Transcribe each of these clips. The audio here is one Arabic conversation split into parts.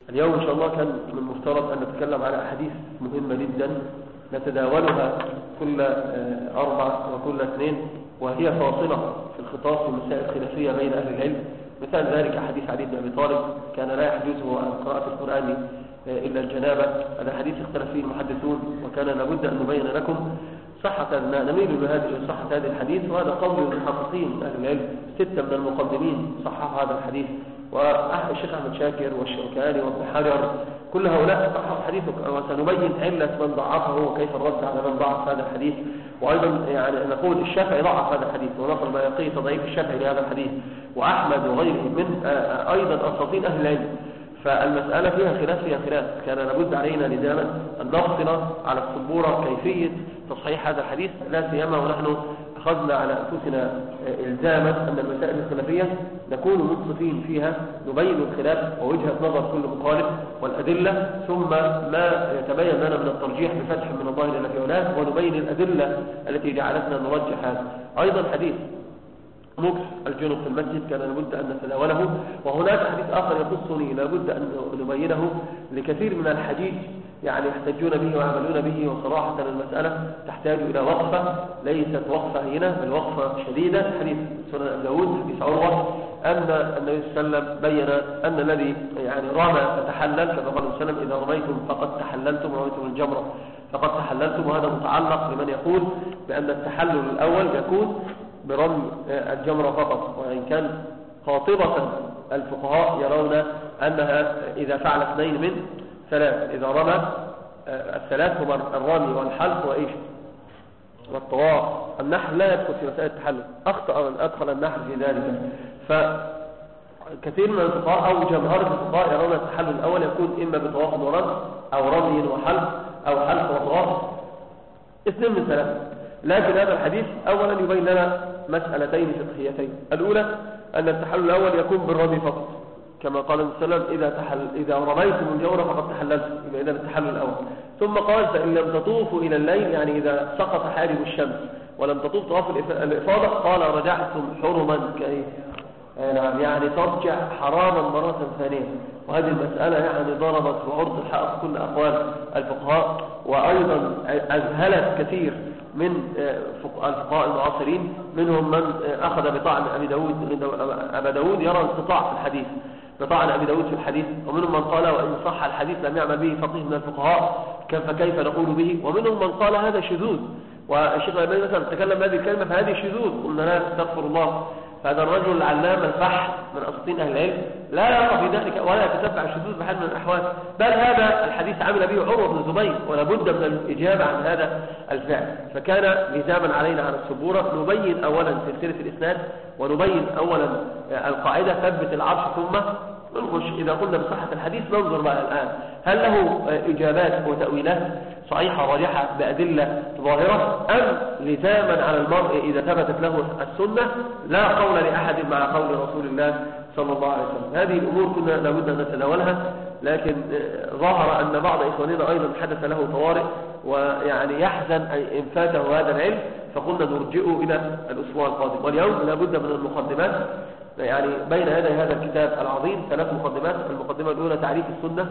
اليوم إن شاء الله كان من المفترض أن نتكلم على أحاديث مهمة جدا نتداولها كل أربع وكل اثنين، وهي فاصلة في الخطاب في مسائل خلافية بين أهل العلم. مثال ذلك حديث علي بن أبي طالب كان لا يحجزه عن قراءة القرآن إلا الجنابة. هذا حديث اختلف فيه المحدثون، وكان لابد أن نبين لكم صحة نميل لصحة هذا الحديث، وهذا قول المحققين أهل العلم 6 من المقدمين صححوا هذا الحديث، والشيخ أحمد شاكر والشوكاني وابن حجر كل هؤلاء صححوا حديثه. وسنبين علة من ضعفه وكيف الرد على من ضعف هذا الحديث. وأيضا يعني نقول الشافعي ضعف هذا الحديث ونقل ما يقيه تضعيف الشافعي لهذا الحديث، وأحمد وغيره من أيضا أساطين أهل العلم. فالمسألة فيها خلاف، كان لابد علينا لزاما أن نفصل على السبورة كيفية تصحيح هذا الحديث، لا سيما ونحن أخذنا على أنفسنا إلزاما أن المسائل الخلافية نكون منصفين فيها، نبين الخلاف ووجهة نظر كل مخالف والأدلة، ثم ما يتبين لنا من الترجيح بفتح من الظاهر إلى في هناك، ونبين الأدلة التي جعلتنا نرجح هذا. أيضا حديث مكث الجنوب في المسجد كان لابد أن نتناوله، وهناك حديث آخر يخصني لابد أن نبينه لكثير من الحديث يعني يحتجون به ويعملون به، وصراحة المسألة تحتاج إلى وقفة ليست وقفة هنا بل وقفة شديدة. حديث سنن أبي داود حديث عروة أن النبي صلى الله عليه وسلم بين أن الذي يعني رمى فتحلل، كما قال النبي صلى الله عليه وسلم إذا رميتم فقد تحللتم ورميتم الجمرة فقد تحللتم، وهذا متعلق لمن يقول بأن التحلل الأول يكون برمي الجمرة فقط، وإن كان قاطبة الفقهاء يرون أنها إذا فعل 2 من 3، إذا رمى الثلاث هما الرمي والحلق وإيش والطواف. النحل لا يدخل في مسألة التحلل، أخطأ من أدخل النحل في ذلك. فكثير من الفقهاء أو جمهور الفقهاء يرون التحلل الأول يكون إما بطواف ورمي أو رمي وحلق أو حلق وطواف، 2 من 3. لكن هذا الحديث أولا يبين لنا مسألتين فقهيتين. الأولى أن التحلل الأول يكون بالرمي فقط، كما قال النبي صلى الله عليه وسلم إذا رميتم الجمرة فقد تحللتم، يبقى إذا التحلل الأول. ثم قال فإن لم تطوفوا إلى الليل، يعني إذا سقط حاجب الشمس ولم تطوف طواف الإفاضة، قال رجعتم حرما كأيه، يعني ترجع حراما مرة ثانية. وهذه المسألة يعني ضربت وعرض الحق كل أقوال الفقهاء، وأيضا أذهلت كثير من الفقهاء المعاصرين، منهم من أخذ بطعن أبي داود. أبا داود يرى انقطاع في الحديث، بطعن أبي داود في الحديث، ومنهم من قال وإن صح الحديث لم يعمل به فقيه من الفقهاء فكيف نقول به، ومنهم من قال هذا شذوذ. والشيخ الألباني مثلا تكلم هذه الكلمة فهذه شذوذ، قلنا لا استغفر الله. فهذا الرجل العلام الفحم من أساطين أهل العلم لا يقع في ذلك ولا يتتبع الشذوذ بحال من الأحوال، بل هذا الحديث عمل به عروة بن الزبير، ولا بد من الإجابة عن هذا الفعل. فكان لزاما علينا على السبورة نبين أولا سلسلة الإسناد، ونبين أولا القاعدة ثبت العرش، ثم ننخش إذا قلنا بصحة الحديث ننظر بقى الآن هل له إجابات وتأويلات صحيحة راجحة بأدلة ظاهرة، أم لزاما على المرء إذا ثبتت له السنة لا قول لأحد مع قول رسول الله صلى الله عليه وسلم. هذه الأمور كنا لابد أن نتناولها، لكن ظهر أن بعض إخواننا أيضا حدث له طوارئ ويعني يحزن إن فاته هذا العلم، فقلنا نرجئه إلى الأسبوع القادم. واليوم لابد من المقدمات، يعني بين هذا الكتاب العظيم 3 مقدمات. المقدمة الأولى تعريف السنة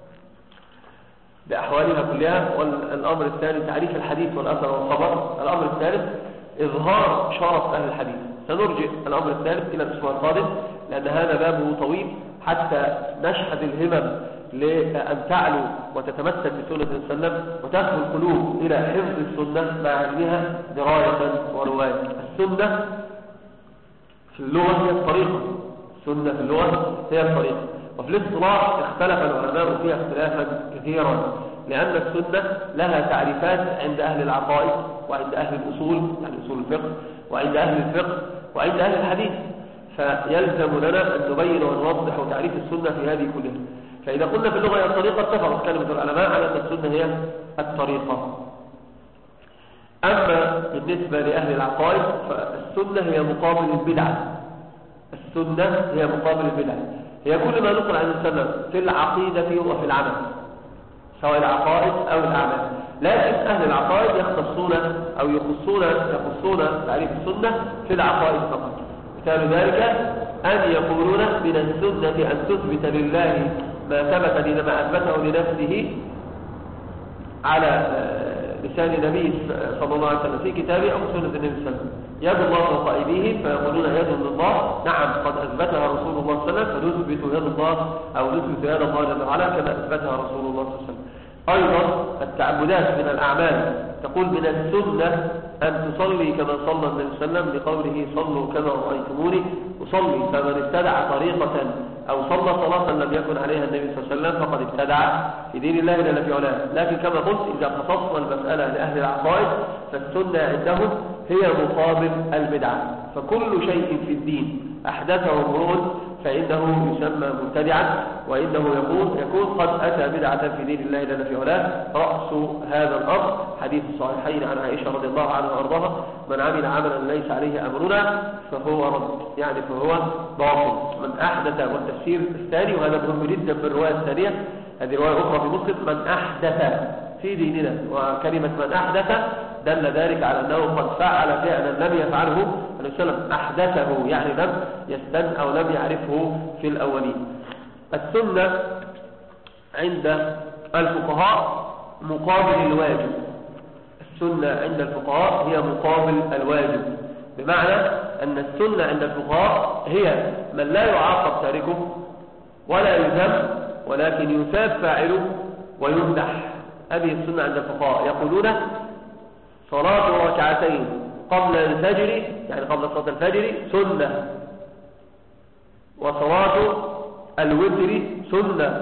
بأحوالها كلها، والأمر الثاني تعريف الحديث والأثر والخبر، الأمر الثالث إظهار شرف أهل الحديث. سنرجع الأمر الثالث إلى الأسبوع القادم، لأن هذا بابه طويل حتى نشحذ الهمم لأن تعلو وتتمسك بسنة السلام وتدخل القلوب إلى حفظ السنة مع علمها دراية ورواية. السنة في اللغة هي الطريقة، السنة في اللغة هي الطريقة، وفي الاصطلاح اختلف العلماء فيها اختلافا كثيرا، لأن السنة لها تعريفات عند أهل العقائد وعند أهل الأصول يعني أصول الفقه، وعند أهل الفقه وعند أهل الحديث. فيلزم لنا أن نبين ونوضح تعريف السنة في هذه كلها. فإذا قلنا في اللغة هي الطريقة اتفقت كلمة العلماء على أن السنة هي الطريقة. أما بالنسبة لأهل العقائد فالسنة هي مقابل البدعة. السنة هي مقابل البدعة، هي كل ما نقل عن السنة في العقيدة وفي العمل، سواء العقائد أو الأعمال. لكن أهل العقائد يختصون أو يخصون تعريف السنة في العقائد فقط. مثال ذلك أن يقولون من السنة أن تثبت لله ما ثبت لما أثبته لنفسه على لسان النبي صلى الله عليه وسلم في كتابه أو سنة النبي صلى الله عليه وسلم. يد الله فوق أيديهم فيقولون يد من الله، نعم قد أثبتها رسول الله صلى الله عليه وسلم، فنثبت يد الله أو نثبت يد الله جل وعلا كما أثبتها رسول الله صلى الله عليه وسلم. أيضا التعبدات من الأعمال، تقول من السنة أن تصلي كما صلى النبي صلى الله عليه وسلم لقوله صلوا كما رأيتموني أصلي، فمن ابتدع طريقة أو صلى صلاة لم يكن عليها النبي صلى الله عليه وسلم فقد ابتدع في دين الله جل في علاه. لكن كما قلت إذا خصصنا المسألة لأهل العقائد فالسنة عندهم هي مقابل البدعة، فكل شيء في الدين أحدثه امرؤ فإنه يسمى مبتدعا، وإنه يكون قد أتى بدعة في دين الله جل في علاه. رأس هذا الأمر حديث الصحيحين عن عائشة رضي الله عنها وأرضاها: من عمل عملا ليس عليه أمرنا فهو رد، يعني فهو باطل. من أحدث، والتفسير الثاني وهذا مهم جدا بالرواية الثانية، هذه رواية أخرى في مسلم: من أحدث في ديننا، وكلمة من أحدث دل ذلك على أنه قد فعل فعلا لم يفعله النبي صلى الله عليه وسلم، أحدثه يعني لم يستن أو لم يعرفه في الأولين. السنة عند الفقهاء مقابل الواجب. السنة عند الفقهاء هي مقابل الواجب، بمعنى أن السنة عند الفقهاء هي من لا يعاقب تاركه ولا يذم، ولكن يثاب فاعله ويمدح. هذه السنة عند الفقهاء. يقولون صلاة ركعتين قبل الفجر، يعني قبل صلاة الفجر، سنة، وصلاة الوتر سنة،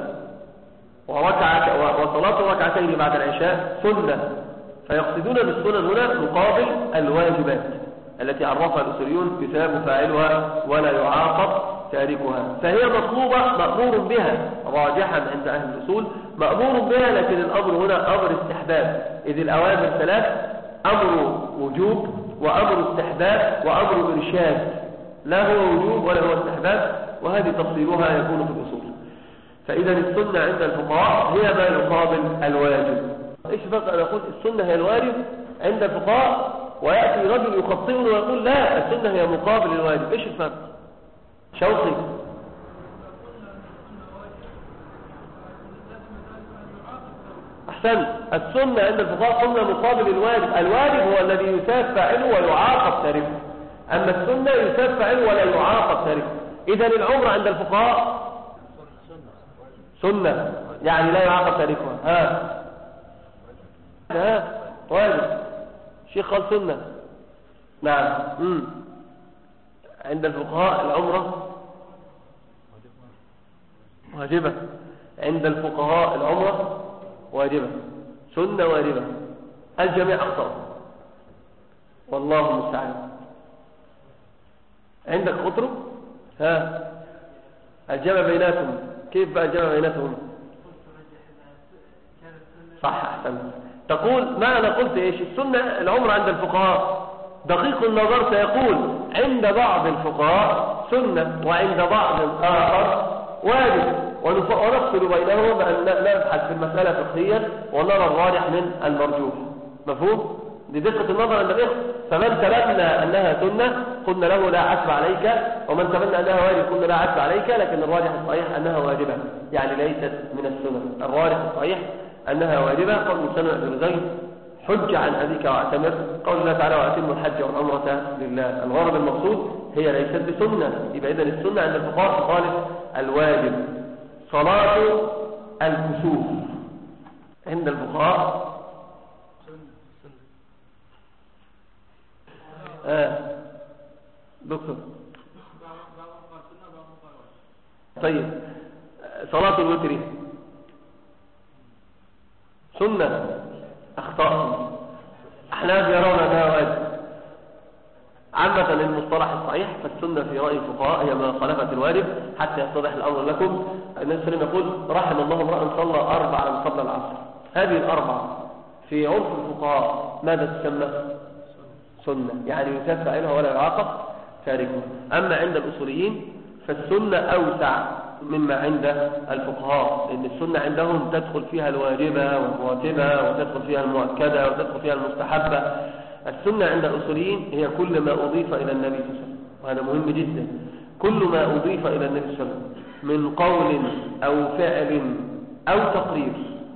وصلاة ركعتين بعد العشاء سنة. فيقصدون بالسنن هنا مقابل الواجبات التي عرفها الأصوليون: يثاب فاعلها ولا يعاقب تاركها. فهي مطلوبة مأمور بها راجحا عند أهل الأصول، مأمور بها، لكن الأمر هنا أمر استحباب، إذ الأوامر ثلاث: أمر وجوب وأمر استحباب وأمر إرشاد، لا هو وجوب ولا هو استحباب، وهذه تفصيلها يكون في الأصول. فإذا السنة عند الفقهاء هي ما يقابل الواجب. إيش فرق أن أقول السنة هي الواجب عند الفقهاء ويأتي رجل يخطئه ويقول لا السنة هي مقابل الواجب؟ إيش الفرق؟ شوقي. أحسن. السنة عند الفقهاء سنة مقابل الواجب. الواجب هو الذي يثاب فاعله ويعاقب تاركه، أما السنة يثاب فاعله ولا يعاقب تاركه. إذن العمر عند الفقهاء سنة، يعني لا يعاقب تاركها. واجب. شيخ قال سنة. نعم. عند الفقهاء العمرة واجبة. عند الفقهاء العمرة واجبة، سنة واجبة. الجميع أخطأ والله المستعان. عندك خطر؟ الجمع بيناتهم. كيف بقى الجمع بيناتهم؟ صح، أحسن. تقول ما أنا قلت إيش؟ السنة العمر عند الفقهاء دقيق النظر سيقول عند بعض الفقهاء سنة وعند بعض الآخر واجب، ونفصل بينهما بأن نبحث في المسألة فقهيا ونرى الراجح من المرجوح. مفهوم؟ لدقة النظر عند الإخوة. فمن تبنى أنها سنة قلنا له لا عتب عليك، ومن تبنى أنها واجب قلنا لا عتب عليك، لكن الراجح الصحيح أنها واجبة، يعني ليست من السنة. الراجح الصحيح أنها واجبة. قول مسلم بن زيد: حج عن أبيك واعتمر. قول الله تعالى: وأتموا الحج والعمرة لله. الغرض المقصود هي ليست بسنة. يبقى إذن السنة عند الفقهاء تخالف الواجب. صلاة الكسوف عند الفقهاء دكتور. طيب صلاة الوتر سنة. أخطاء. أحناف يرون أنها واجب. عامة المصطلح الصحيح فالسنة في رأي الفقهاء هي ما خالفت الواجب. حتى يتضح الأمر لكم، النبي صلى الله عليه وسلم يقول: رحم الله امرأ صلى 4 قبل العصر. هذه ال4 في عرف الفقهاء ماذا تسمى؟ سنة، يعني يثاب فاعلها ولا يعاقب تاركها. أما عند الأصوليين فالسنة أوسع مما عند الفقهاء، لأن السنة عندهم تدخل فيها الواجبة والراتبة، وتدخل فيها المؤكدة، وتدخل فيها المستحبة. السنة عند الأصوليين هي كل ما أضيف إلى النبي صلى الله عليه وسلم، وهذا مهم جدا. كل ما أضيف إلى النبي صلى الله عليه وسلم من قول أو فعل أو تقرير.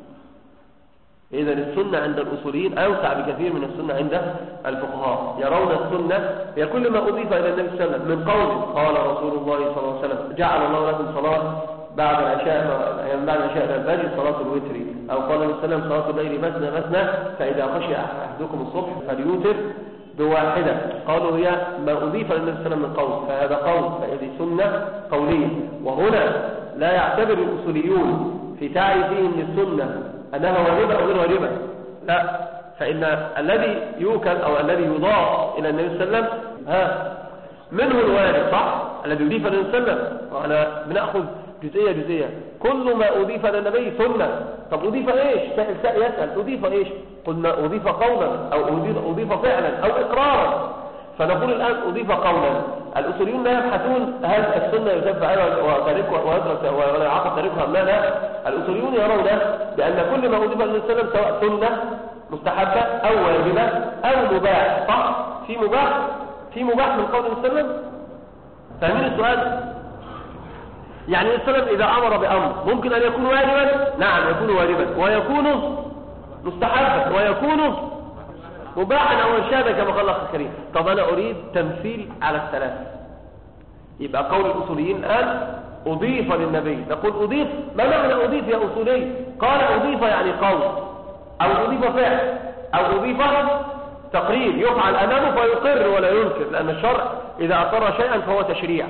إذن السنة عند الأصوليين أوسع بكثير من السنة عند الفقهاء. يرون السنة هي كل ما أضيف إلى النبي صلى الله عليه وسلم من قول قال رسول الله صلى الله عليه وسلم جعل الله لكم صلاة بعد العشاء إلى الفجر صلاة الوتر، أو قال النبي صلى الله عليه وسلم صلاة الليل مثنى مثنى فإذا خشي أحدكم الصبح فليوتر بواحدة. قالوا هي ما أضيف للنبي صلى الله عليه وسلم من قول، فهذا قول، فهذه سنة قولية. وهنا لا يعتبر الأصوليون في تعريفهم للسنة أنها واجبة أو غير واجبة، لا، فإن الذي يوكل أو الذي يضاف إلى النبي صلى الله عليه وسلم منه الواجب، صح؟ الذي يضيف إلى النبي صلى الله عليه وسلم، وأنا بنأخذ جزئية جزئية. كل ما أضيف إلى النبي سنة. طب أضيف إيش؟ سائل يسأل أضيف إيش؟ قلنا أضيف قولا أو أضيف فعلا أو إقرارا. فنقول الآن أضيف قولا. الأصوليون لا يبحثون هل السنة يتبع وتركها ولا يعقد تاركها أم لا. الأصوليون يرون بأن كل ما أضيف للنبي صلى الله عليه وسلم سواء سنة مستحبة أو واجبة أو مباح، صح؟ في مباح من قول النبي صلى الله عليه وسلم. فاهمين السؤال؟ يعني النبي صلى الله عليه وسلم إذا أمر بأمر ممكن أن يكون واجبا، نعم يكون واجبا، ويكون مستحبا، ويكون مباحا أو إرشادا كما قال الله الكريم. طب أنا أريد تمثيل على الثلاث. يبقى قول الأصوليين الآن أضيف للنبي. نقول أضيف، ما معنى أضيف يا أصولي؟ قال أضيف يعني قول أو أضيف فعل أو أضيف تقرير يفعل أمامه فيقر ولا ينكر، لأن الشرع إذا أقر شيئا فهو تشريع.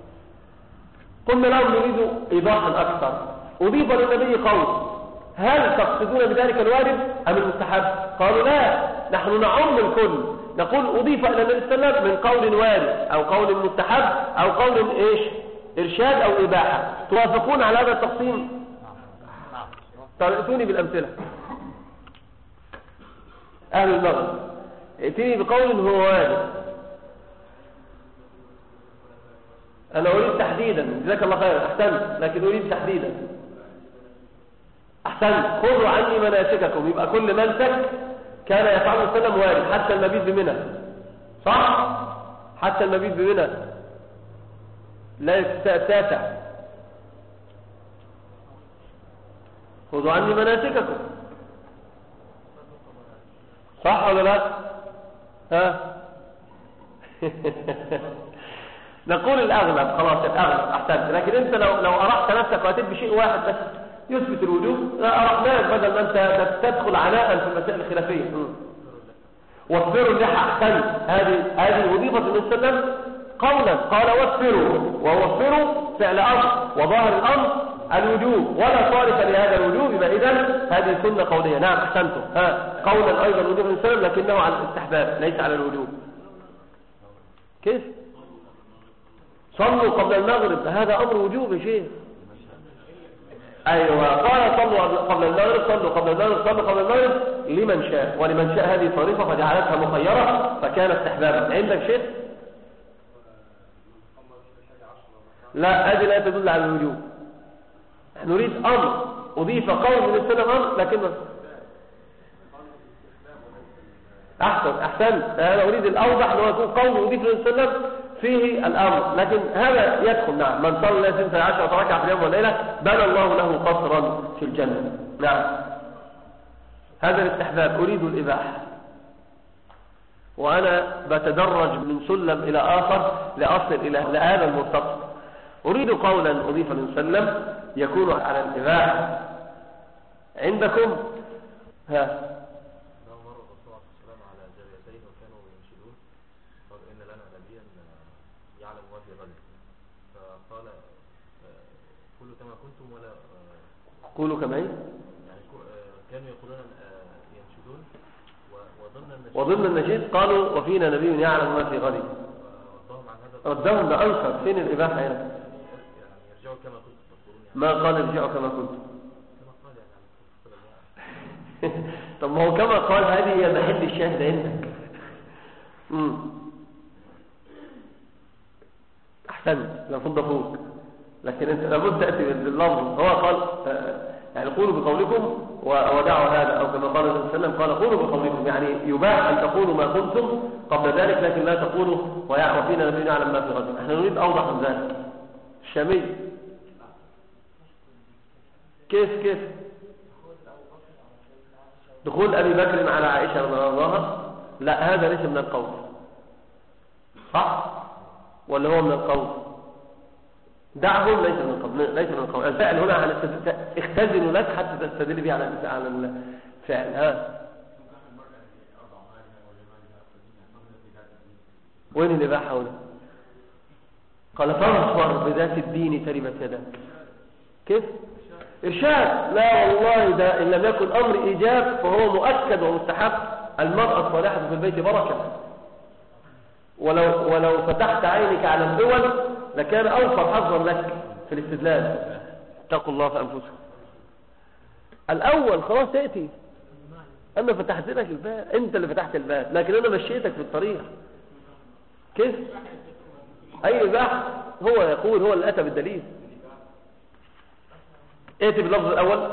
قلنا لهم نريد إيضاحا أكثر. أضيف للنبي قول، هل تقصدون بذلك الواجب أم المستحب؟ قالوا لا، نحن نعم الكل. نقول أضيف إلى النبي صلى الله عليه وسلم من قول واجب أو قول مستحب أو قول إيش؟ إرشاد أو إباحة. توافقون على هذا التقسيم؟ ائتوني بالأمثلة. أهل المغرب ائتني بقول هو واجب. أنا أريد تحديدا. جزاك الله خير، أحسنت، لكن أريد تحديدا. أحسنت. خذوا عني مناسككم. يبقى كل منسك كان يفعله صلى الله عليه وسلم واجب، حتى المبيت بمنى، صح؟ حتى المبيت بمنى لا يتسع. خذوا عني مناسككم، صح ولا لا؟ ها نقول الأغلب، خلاص الأغلب، أحسنت. لكن أنت لو أرحت نفسك وأتيت بشيء واحد بس يثبت الوجوب، لا أرحناك بدل ما أنت تدخل عناء في المسائل الخلافية. واصبروا اللحى، أحسنت. هذه وظيفة النبي صلى الله عليه وسلم قولا، قال واصبروا، ووصبروا فعل أمر، وظاهر الأمر الوجوب ولا صارف لهذا الوجوب. يبقى إذن هذه سنة قولية. نعم أحسنتم. قولا أيضا وجوب النبي صلى الله عليه وسلم، لكنه على الاستحباب ليس على الوجوب. كيف؟ صلوا قبل المغرب، هذا أمر وجوب يا شيخ. أيوة، قال صلوا قبل المغرب، صلوا قبل المغرب، صلوا قبل المغرب لمن شاء، ولمن شاء هذه صريفة فجعلتها مخيرة فكان استحبابا. عندك شيء؟ لا، هذه لا تدل على الوجوب. نريد أمر أضيف قول من السنة أمر، لكنه أحسن. أنا أريد الأوضح أنه يكون قول أضيف للسنة فيه الأمر، لكن هذا يدخل. نعم، من صلى 12 ركعة في اليوم والليلة بنى الله له قصرا في الجنة. نعم، هذا الاستحباب. أريد الإباحة، وأنا بتدرج من سلم إلى آخر لأصل إلى هذا المرتقى. أريد قولا أضيف للسلم يكون على الإباحة. عندكم قولوا كما يعني كانوا يقولون ينشدون وضمن النشيد قالوا وفينا نبي يعلم ما في غد. ردهم لأنصر. فين الإباحة هنا؟ يعني يرجعوا كما كنتم تقولون. ما قال ارجعوا كما كنتم. طب ما هو كما قال، هذه هي محل الشاهد عندك. أحسنت، لابد فوق، لكن انت لابد تأتي باللفظ. هو قال يعني قولوا بقولكم ودعوا هذا، أو كما قال النبي صلى الله عليه وسلم قال قولوا بقولكم، يعني يباح أن تقولوا ما كنتم قبل ذلك، لكن لا تقولوا وفينا نبي يعلم ما في غد. احنا نريد أوضح من ذلك. الشامي كيف دخول أبي بكر على عائشة رضي الله عنها؟ لا، هذا ليس من القول، صح ولا هو من القول؟ دعهم، ليس من القول. الفعل هنا على اختزن لك حتى تستدل به على الفعل. وين الإباحة هنا؟ قال فاظفر بذات الدين تربت يداك. كيف؟ إرشاد. لا والله، ده إن لم يكن أمر إيجاب فهو مؤكد ومستحب. المرأة الصالحة في البيت بركة، ولو فتحت عينك على الدول لكان أوفر حظا لك في الاستدلال. اتقوا الله في أنفسكم. الأول خلاص تأتي، أنا فتحت لك الباب، أنت اللي فتحت الباب، لكن أنا مشيتك في الطريق. كيف؟ أي بحث هو يقول، هو اللي أتى بالدليل. ائتي باللفظ الأول،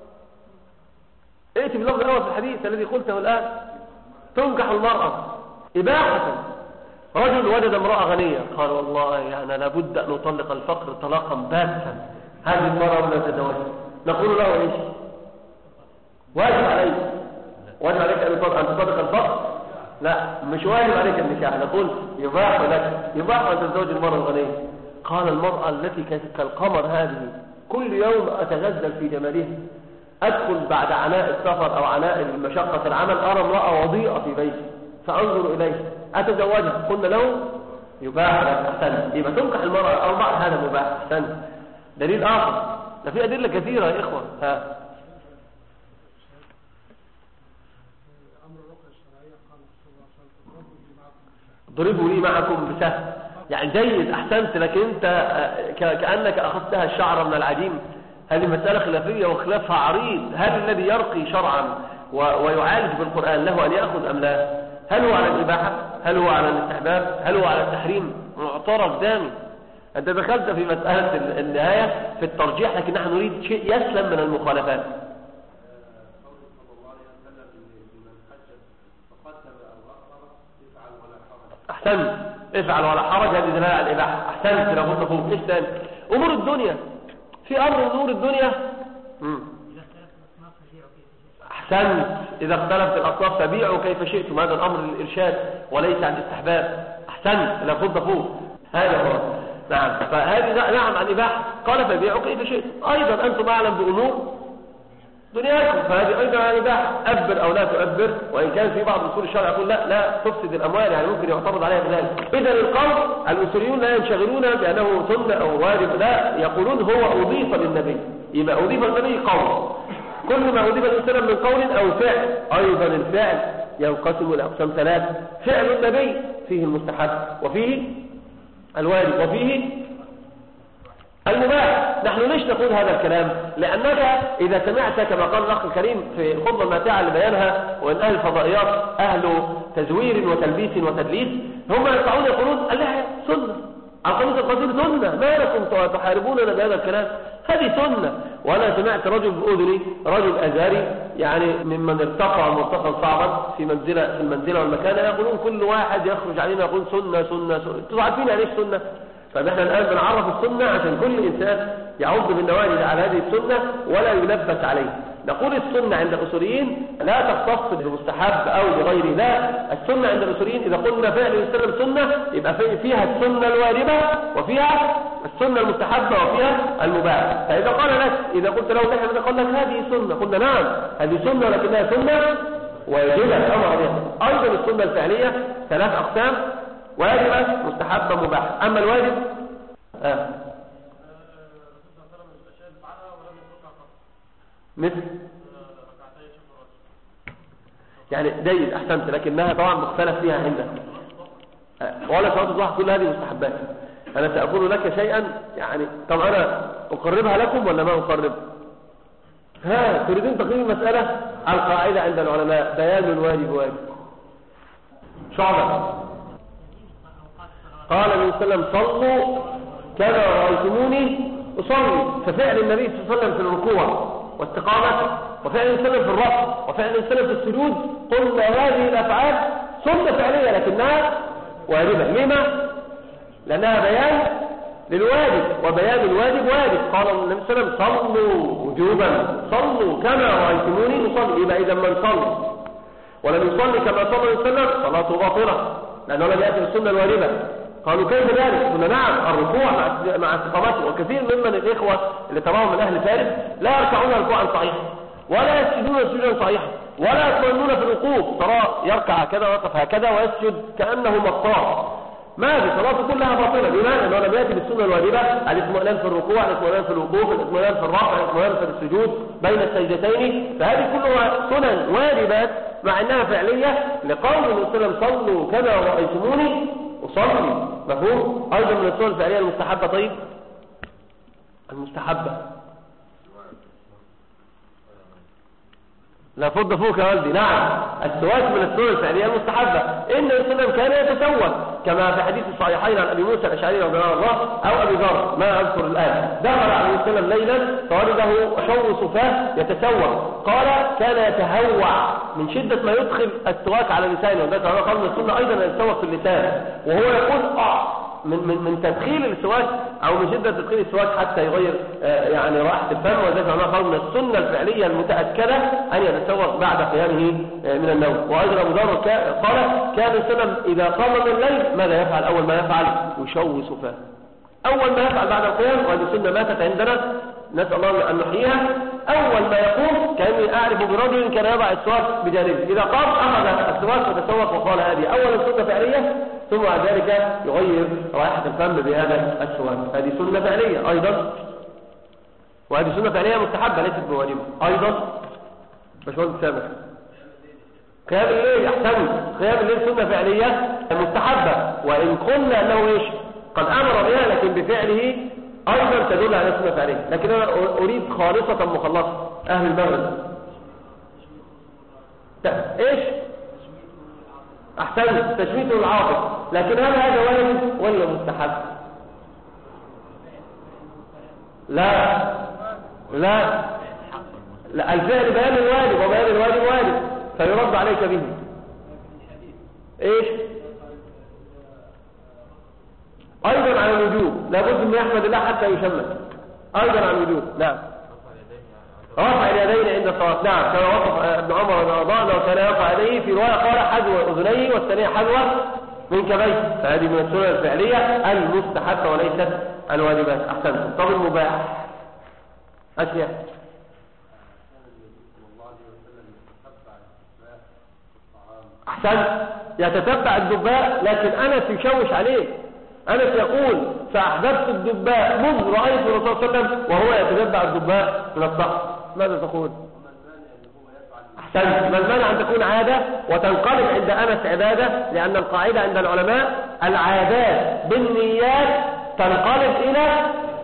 ائتي باللفظ الأول في الحديث الذي قلته الآن. تنكح المرأة إباحة. رجل وجد امرأة غنية قال والله يعني لابد أن نطلق الفقر طلاقا باتا، هذه المرأة ولا تتزوجها. نقول له ايش؟ واجب عليك أن تطلق الفقر؟ لا، مش واجب عليك النكاح. نقول يباح أن تتزوج المرأة الغنية. قال المرأة التي كالقمر هذه كل يوم أتغزل في جمالها، أدخل بعد عناء السفر أو عناء المشقة العمل أرى امرأة وضيئة في بيتي فأنظر إليه أتزوجها. قلنا له يباح لك، أحسن. يبقى تنكح المرأة أو بعد هذا مباح، أحسن. دليل آخر، ده في أدلة كثيرة يا إخوة. ضربوا لي معكم بسهم، يعني جيد، أحسنت. لكن أنت كأنك أخذتها الشعر من العجين. هذه مسألة خلافية وخلافها عريض. هل الذي يرقي شرعا ويعالج بالقرآن له أن يأخذ أم لا؟ هل هو على الإباحة؟ هل هو على الاستحباب؟ هل هو على التحريم؟ معترض دامي. أنت دخلت في مسألة النهاية في الترجيح، لكن نحن نريد شيء يسلم من المخالفات. أحسنت، افعل ولا حرج، هذه دلالة على الإباحة. أحسنت، لابد فوق. إيش ثاني؟ أمور الدنيا، في أمر من أمور الدنيا. أحسنت، إذا اختلفت الأصناف فبيعوا كيف شئتم. هذا الأمر للإرشاد وليس عن الاستحباب. أحسنت، لابد فوق. هذا هو. نعم، فهذه نعم عن إباحة. قال فبيعوا كيف شئتم. أيضا أنتم أعلم بأمور دنياكم، فهذه أيضا عن إباحة. أبر أو لا تؤبر، وإن كان في بعض أصول الشرع يقول لا تفسد الأموال، يعني ممكن يعترض عليها بذلك. إذا القول الأصوليون لا ينشغلون بأنه سنة أو واجب، لا، يقولون هو أضيف للنبي. يبقى أضيف للنبي قول. كل ما أضيف للسلام من قول أو فعل. أيضا الفعل ينقسم إلى أقسام ثلاث: فعل النبي فيه المستحب وفيه الواجب وفيه المباح. نحن ليش نقول هذا الكلام؟ لأنك إذا سمعت كما قال الأخ الكريم في الخطبة الماتعة لبيانها، وإن أهل الفضائيات أهل تزوير وتلبيس وتدليس، هم يطلعون يقولون الله سنة، القميص القصير سنة، ما لكم تحاربوننا بهذا الكلام؟ هذه سنة. وأنا سمعت رجل بأذني، رجل أزاري يعني ممن ارتقى مرتقى صعبا في المنزلة والمكانة، يقولون كل واحد يخرج علينا يقول سنة سنة سنة. انتوا عارفين يعني ايش سنة؟ فنحن الآن بنعرف السنة عشان كل إنسان يعض بالنواجذ على هذه السنة ولا يلبس عليه. نقول السنة عند الأصوليين لا تختص بمستحب أو بغير. لا، السنة عند الأصوليين إذا قلنا فعل يسلم سنة يبقى فيها السنة الواجبة وفيها السنة المستحبة وفيها المباح. فإذا قال لك، إذا قلت له نحن قال لك هذه سنة، قلنا نعم هذه سنة لكنها سنة واجبة أمر بها. أيضا السنة الفعلية ثلاث أقسام: واجبة، مستحبة، مباح. أما الواجب مثل يعني جيد، أحسنت، لكنها طبعا مختلف فيها عندك. ولا صلاة الضحى كل هذه مستحبات. أنا سأقول لك شيئا يعني، طب أنا أقربها لكم ولا ما أقرب؟ تريدون تقريب المسألة؟ القاعدة عند العلماء بيان الواجب واجب. شعبة قال النبي صلى الله عليه وسلم صلوا كما رأيتموني أصلي. ففعل النبي صلى الله عليه وسلم في الركوع واستقامة، وفعل النبي صلى الله عليه وسلم في الرفع، وفعل النبي صلى الله عليه وسلم في السجود، قلنا هذه الأفعال سنة فعلية لكنها واجبة. لما؟ لأنها بيان للواجب، وبيان الواجب واجب. قال النبي صلى الله عليه وسلم صلوا وجوبا صلوا كما رأيتموني أصلي. يبقى إذا من صلى ولم يصلي كما صلى الله عليه وسلم صلاته باطلة، لأنه لم يأتي بالسنة الواجبة. قالوا كيف ذلك؟ قلنا نعم، الركوع مع استقامته. وكثير ممن الإخوة اللي تراهم من أهل فارس لا يركعون ركوعا صحيحا ولا يسجدون سجودا صحيحا ولا يطمئنون في الوقوف، ترى يركع هكذا ويقف هكذا ويسجد كأنه مقطاع. ما دي صلاته كلها باطلة. بمعنى أنه لم يأتي بالسنة الواجبة، الاطمئنان في الركوع، الاطمئنان في الوقوف، الاطمئنان في الرفع، الاطمئنان في السجود بين السجدتين. فهذه كلها سنن واجبات مع أنها فعلية، لقول النبي صلى الله عليه وسلم صلوا كما رأيتموني أصلي. مفهوم؟ أيضا من السنن الفعلية المستحبة. طيب المستحبة لا فض فوق يا والدي. نعم، السواك من السنن الفعلية المستحبة. إن السلام كان يتسوك كما في حديث الصحيحين عن أبي موسى الأشعري رضي الله عنه أو أبي ذر ما أذكر الآن. دخل عليه السلام ليلا فوجده شو صفاه يتسوك، قال كان يتهوع من شدة ما يدخل السواك على لسانه. وذلك قال من السنة أيضا أن يتسوك في اللسان، وهو يقول من تدخيل السواك أو من شدة تدخيل السواك حتى يغير يعني رائحة الفم. وذلك قال من السنة الفعلية المتأكدة أن يتسوق بعد قيامه من النوم. وأيضا أبو ذر قال كان السلام إذا قام من الليل ماذا يفعل؟ أول ما يفعل يشوي صفاه، أول ما يفعل بعد القيام. وهذه السنة ماتت عندنا، نسأل الله أن نحييها. أول ما يقوم كأني أعرف برجل كان يضع السواك بجانبه، إذا قام أخذ السواك وتسوق وقال هذه أول سنة فعلية، ثم بعد ذلك يغير رائحة الفم بهذا السواك. هذه سنة فعلية أيضا، وهذه سنة فعلية مستحبة ليست بواجبة أيضا. باشمهندس سامح، قيام الليل أحسن، قيام الليل سنة فعلية مستحبة، وإن قلنا أنه إيش قد أمر بها لكن بفعله أيضا تدل على سنة فعلية. لكن أنا أريد خالصة مخلصة أهل المغرب. إيش أحسن؟ تشميته العاطف. لكن هل هذا واجب ولا مستحب؟ لا لا لا، الفعل بيان الواجب، وبيان الواجب واجب فيرد عليك به. ايش ايضا على الوجوب، لابد من يحمد الله حتى يشمل ايضا على الوجوب. نعم، رفع اليدين عند الصلاه. نعم، كما وصف ابن عمر رضي الله عنه وكان يرفع يديه في روايه قال حذو اذنيه والثانيه حذو من كبيه. فهذه من السنن الفعليه المستحبه وليست الواجبات. احسنتم. طب المباح اشياء أحسن، يتتبع الدباء، لكن أنس يشوش عليه. أنس يقول فأحببت الدباء منذ رأيت الرسول صلى الله عليه وسلم وهو يتتبع الدباء من الصحر. ماذا تقول؟ أحسن، ما المانع أن تكون عادة وتنقلب عند أنس عبادة؟ لأن القاعدة عند العلماء العادات بالنيات تنقلب إلى.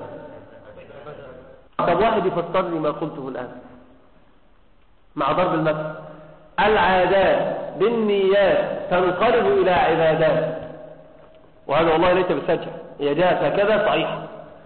طب واحد يفسر لي ما قلته الآن مع ضرب المثل. العادات بالنيات تنقلب إلى عبادات، وهذا والله ليس بالسجع، هي جاءت هكذا صحيح.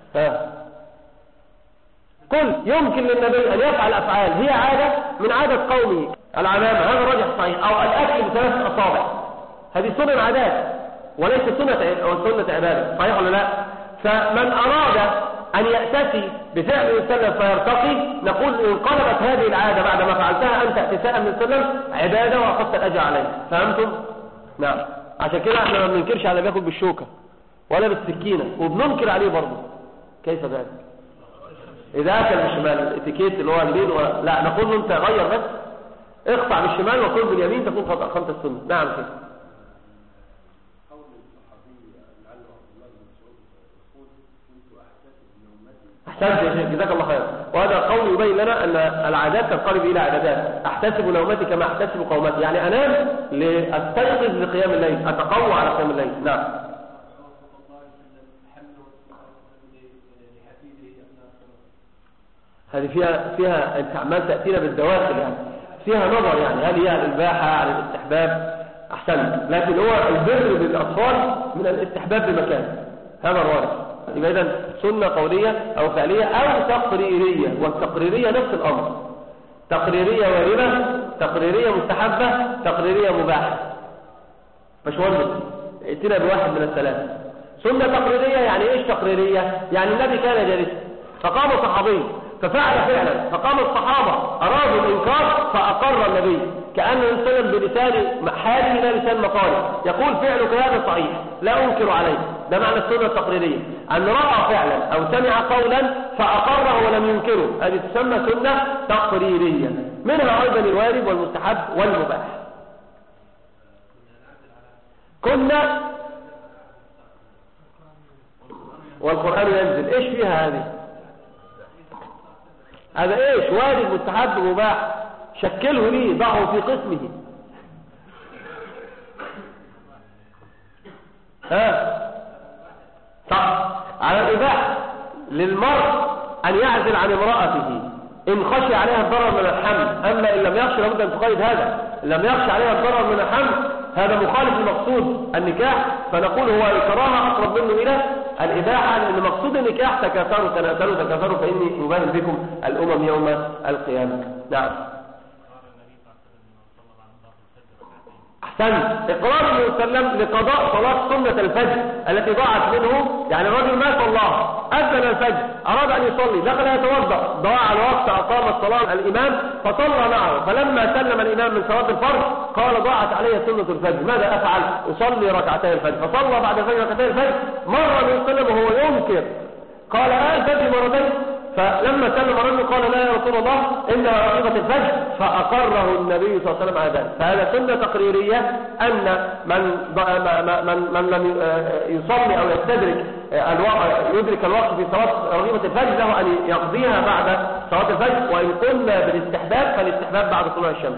قل يمكن للنبي أن يفعل أفعال هي عادة من عادة قومه، العمامة هذا راجح صحيح، أو الأكل بثلاث أصابع، هذه سنن عادات وليس سنة عبادة، صحيح ولا لا؟ فمن أراد أن يأتسي بفعل السلام فيرتقي، نقول انقلبت هذه العادة بعد ما فعلتها أنت اتساء من السلام عبادة وأخذت الأجر عليه. فهمتم؟ نعم. عشان كده احنا ما بننكرش على بياكل بالشوكة ولا بالسكينة، وبننكر عليه برضه. كيف ذلك؟ إذا أكل بالشمال الاتيكيت اللي هو الليل لا، نقول له أنت غير بس اقطع بالشمال وكل باليمين تكون قد أقمت السنة. نعم كده. أحسنت يا شيخ، جزاك الله خير. وهذا القول يبين لنا أن العادات تنقلب إلى عبادات. أحتسب نومتي كما أحتسب قومتي، يعني أنام لأستيقظ لقيام الليل، أتقوى على قيام الليل. نعم. هذه فيها الأعمال تأتينا بالدواخل، يعني فيها نظر، يعني هل هي الإباحة على الاستحباب؟ أحسنت. لكن هو البر بالأطفال من الاستحباب بمكان، هذا الوارد. يبقى إذن سنة قولية أو فعلية أو تقريرية، والتقريرية نفس الأمر، تقريرية واجبة، تقريرية مستحبة، تقريرية مباحة. مش واجب، ائتنا بواحد من الثلاثة. سنة تقريرية يعني إيش تقريرية؟ يعني النبي كان جالسا فقام صحابي ففعل فعلا، فقام الصحابة أرادوا الإنكار فأقر النبي كأنه يسلم بلسان حاله لا لسان مقالي، يقول فعلك هذا صحيح لا أنكر عليه. ده معنى السنة التقريرية، أن رأى فعلا أو سمع قولا فأقره ولم ينكره، هذه تسمى سنة تقريرية. منها أيضا الواجب والمستحب والمباح. كنا والقرآن ينزل، ايش فيها هذه؟ هذا ايش؟ واجب مستحب مباح، شكله ليه، ضعه في قسمه. صح. على الإباحة للمرء أن يعزل عن امرأته إن خشي عليها الضرر من الحمل، أما إن لم يخشى لابد أن تقيد هذا، إن لم يخشى عليها الضرر من الحمل هذا مخالف لمقصود النكاح، فنقول هو الكراهة أقرب منه إلى الإباحة، لأن مقصود النكاح تكاثروا تناسلوا تكاثروا فإني أباين بكم الأمم يوم القيامة. نعم. أحسن. إقرار النبي صلى الله عليه وسلم لقضاء صلاة سنة الفجر التي ضاعت منه، يعني الرجل ما صلاها، أذن الفجر أراد أن يصلي، دخل يتوضأ، ضاع الوقت، أقام الصلاة الإمام فصلى معه، فلما سلم الإمام من صلاة الفرض قال ضاعت علي سنة الفجر، ماذا أفعل؟ أصلي ركعتي الفجر. فصلى بعد الفجر ركعتي الفجر، مر النبي صلى الله عليه وسلم وهو ينكر، قال الفجر مرتين، فلما سلم الرجل قال لا يا رسول الله إنها رغبة الفجر، فأقره النبي صلى الله عليه وسلم على ذلك. فهذا سنة تقريرية أن من لم يصلي أو يستدرك يدرك الوقت في صلاة رغبة الفجر له أن يقضيها بعد صلاة الفجر، وإن قلنا بالاستحباب فالاستحباب بعد طلوع الشمس.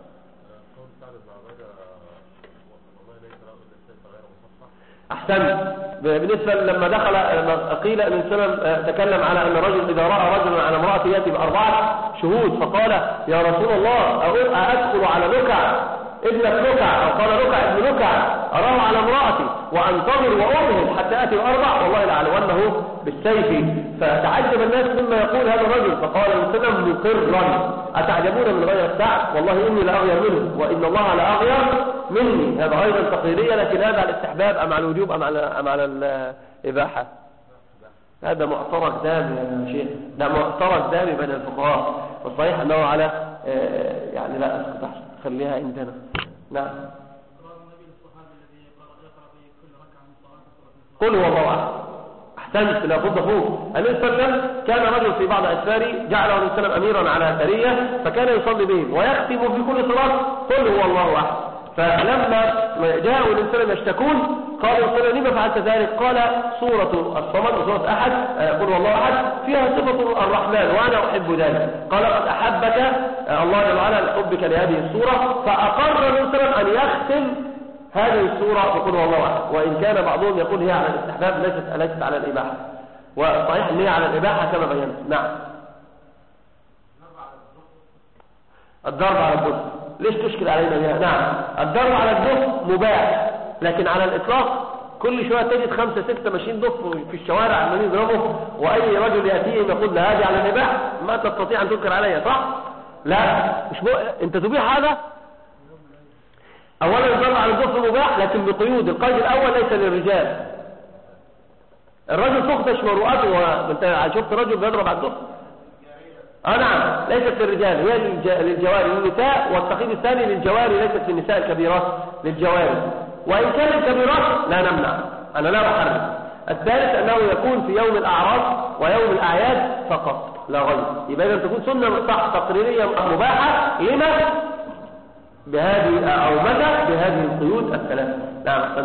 أحسن. بالنسبة لما دخل قيل أن الإنسان تكلم على أن الرجل إذا رأى رجلا على امرأة يأتي بأربعة شهود، فقال يا رسول الله أدخل على ركع ابنة ركع، أو قال ركع ابن ركع أراه على امرأتي وأنتظر وأمهل حتى أتي بأربع، والله لعلونه بالسيف. فتعجب الناس مما يقول هذا الرجل، فقال الإنسان مقرا أتعجبون من غير الساعة، والله إني لأغير منه وإن الله لأغير مني. هذا أيضا تقريرية، لكن هذا على الاستحباب أم على الوجوب أم على الإباحة؟ هذا معترك دامي يا شيخ، ده معترك دامي بين الفقهاء، والصحيح أنه على يعني لا أسكت أحسن خليها عندنا. نعم. قل هو الله أحد. أحسنت، لا بد فوق. النبي صلى الله عليه وسلم كان رجل في بعض أسفاره جعله النبي صلى الله عليه وسلم أميرا على سرية، فكان يصلي بهم ويختم في كل صلاة قل هو الله أحد. فلما جاءوا النبي صلى الله عليه وسلم يشتكون قالوا صلى الله عليه وسلم لما فعلت ذلك؟ قال سورة الصمد وسورة أحد قل هو الله أحد فيها صفة الرحمن وأنا أحب ذلك. قال قد أحبك الله جل وعلا لحبك لهذه السورة، فأقر النبي صلى الله عليه وسلم أن يختم هذه السورة بقول هو الله أحد، وإن كان بعضهم يقول هي على الاستحباب ليست على الإباحة، وصحيح أن هي على الإباحة كما بينت. نعم. الضرب على الدف ليش تشكل علينا بها؟ نعم، الضرب على الدف مباح، لكن على الإطلاق كل شوية تجد 5 6 ماشيين دف في الشوارع عمالين يضربوا، وأي رجل يأتيهم يقول له هذه على الإباحة، ما تستطيع أن تنكر عليها، صح؟ لا، مش أنت تبيح هذا؟ أولا الضرب على الدف مباح لكن بقيود. القيد الأول ليس للرجال، الرجل تخدش مروءته، انت شفت رجل بيضرب على الدف؟ نعم، ليست للرجال، هي للجواري للنساء، والتقييد الثاني للجواري، ليست للنساء الكبيرات، للجواري، وإن كان الكبيرات لا نمنع، أنا لا أحرم. الثالث أنه يكون في يوم الأعراس ويوم الأعياد فقط لا غير، يبقى إذا تكون سنة تقريرية مباحة لما بهذه أو متى بهذه القيود الثلاثة. نعم. أحسنت.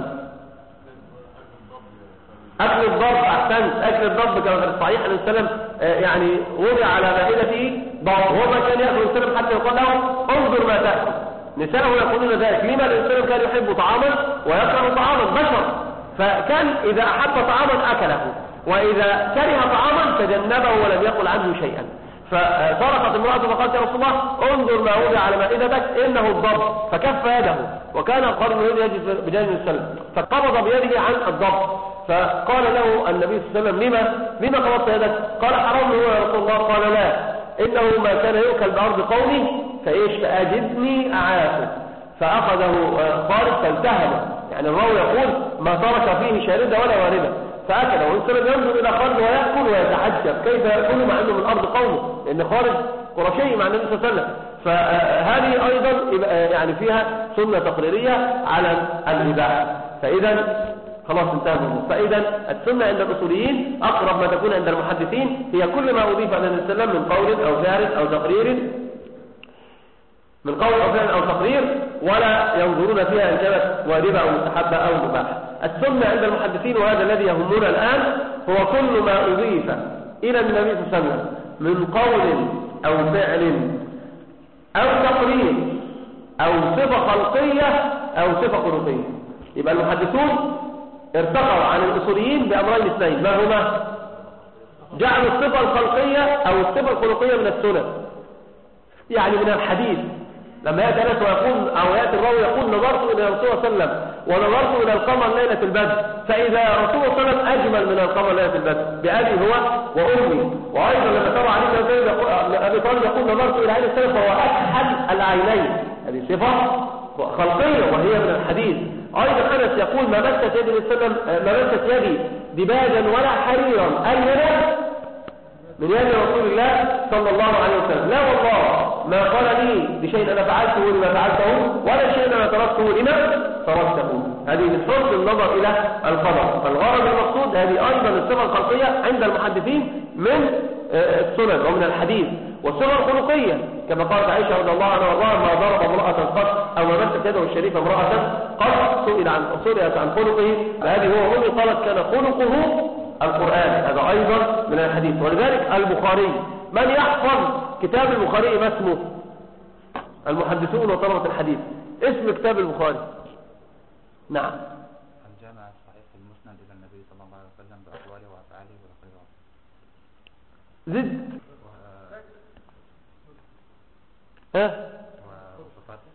أكل الضب، أحسنت، أكل الضب كما في الصحيح أن السلام يعني وضع على مائدته ضب، هو ما كان يأكل السلام حتى يقول له انظر ما تأكل. نساءه يقولون ذلك، لما الإنسان كان يحب طعاما ويكره طعاما بشر، فكان إذا أحب طعاما أكله، وإذا كره طعاما تجنبه ولم يقل عنه شيئا. فصرخت امرأته فقالت يا رسول الله انظر ما وضع على مائدتك إنه الضب، فكف يده، وكان القرن يجد بجانب السلم، فقبض بيده عن الضب، فقال له النبي صلى الله عليه وسلم لما قبضت يدك؟ قال حرام هو يا رسول الله. قال لا، إنه ما كان يؤكل بأرض قومي فأجدني أعافه. فأخذه خالد فالتهمه، يعني الراوي يقول ما ترك فيه شاردة ولا واردة، فأكل، والإنسان ينظر إلى خالد ويأكل ويتعجب كيف يأكل مع أنه من أرض قومه، لأن خالد قرشي مع النبي صلى الله عليه وسلم. فهذه أيضا يعني فيها سنة تقريرية على الإباحة. فإذا خلاص انتهى الموضوع. فإذا السنة عند الأصوليين أقرب ما تكون عند المحدثين هي كل ما أضيف إلى النبي صلى الله عليه وسلم من قول أو فعل أو تقرير، من قول أو فعل أو تقرير، ولا ينظرون فيها إن كانت واجبة أو مستحبة أو مباحة. السنة عند المحدثين، وهذا الذي يهمنا الآن، هو كل ما أضيف إلى النبي صلى الله عليه وسلم من قول أو فعل أو تقرير أو صفة خلقية أو صفة خلقية. يبقى المحدثون ارتقوا عن الأصوليين بأمرين اثنين، ما هما؟ جعلوا الصفة الخلقية أو الصفة الخلقية من السنة، يعني من الحديث. لما يأتي أنس ويقول أو يأتي الراوي يقول نظرت إلى رسول الله صلى الله عليه وسلم ونظرت إلى القمر ليلة البدر، فإذا رسول الله صلى الله عليه وسلم أجمل من القمر ليلة البدر بأبي هو وأمي. وأيضا لما ترى علي بن أبي طالب يقول نظرت إلى عين السلف فهو أكحل العينين، هذه صفة خلقية وهي من الحديث. أيضا أنس يقول ما مست يدي السلام، ما مست يدي دباجا ولا حريرا أي من يد رسول الله صلى الله عليه وسلم. لا والله ما قال لي بشيء أنا فعلته لما فعلته ولا شيء أنا تركته لما تركته. هذه من حسن النظر إلى القدر. فالغرض المقصود هذه أيضا الصفة الخلقية عند المحدثين من السنن ومن الحديث. والصفة الخلقية كما قالت عائشة رضي الله عنها وارضاها ما ضرب امرأة قط أو ما مست يده الشريفة امرأة قط، سئلت عن خلقه فهذه هو أمي قالت كان خلقه القرآن. هذا أيضا من الحديث. ولذلك البخاري، من يحفظ كتاب البخاري ما اسمه؟ المحدثون وطلبة الحديث. اسم كتاب البخاري؟ نعم، الجامع الصحيح المسند إلى النبي صلى الله عليه وسلم بأقواله وأفعاله وخيراته. زد وصفاته.